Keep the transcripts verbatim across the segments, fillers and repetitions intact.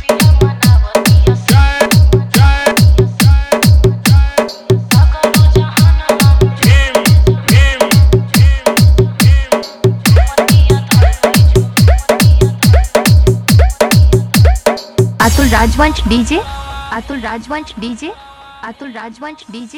अतुल राजवंश डीजे, अतुल राजवंश डीजे, अतुल राजवंश डीजे।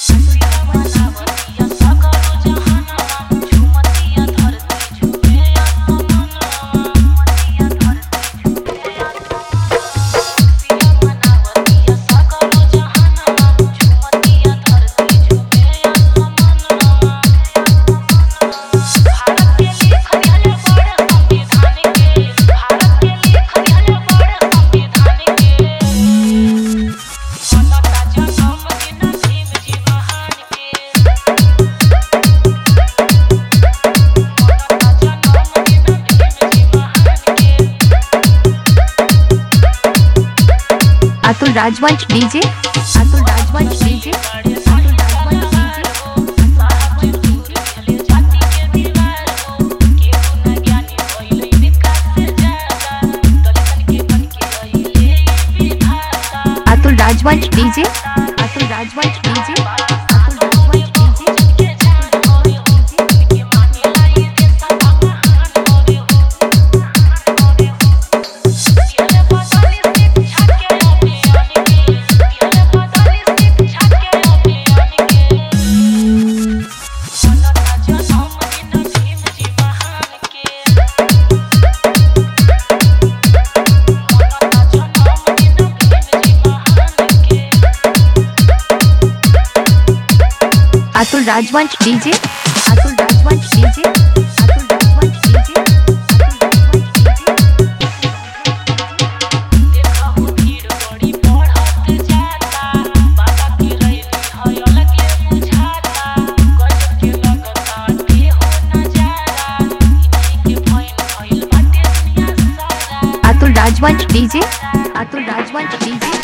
अतुल राजवंश डीजे, अतुल राजवंश डीजे, अतुल राजवंश डीजे, अतुल राजवंश डीजे, अतुल राजवंश डीजे, अतुल राजवंश डीजे। अतुल राजवंश डीजे, अतुल राजवंश डीजे, अतुल राजवंश डीजे, अतुल राजवंश डीजे। देखा हो भीड़ बड़ी बढ़त जाता, बाबा की रैली है अलगे बुझाता, गजब के लगता के हो नजारा, इन्हीं के भइल भइल बाटे दुनिया सारा। अतुल राजवंश डीजे, अतुल राजवंश डीजे।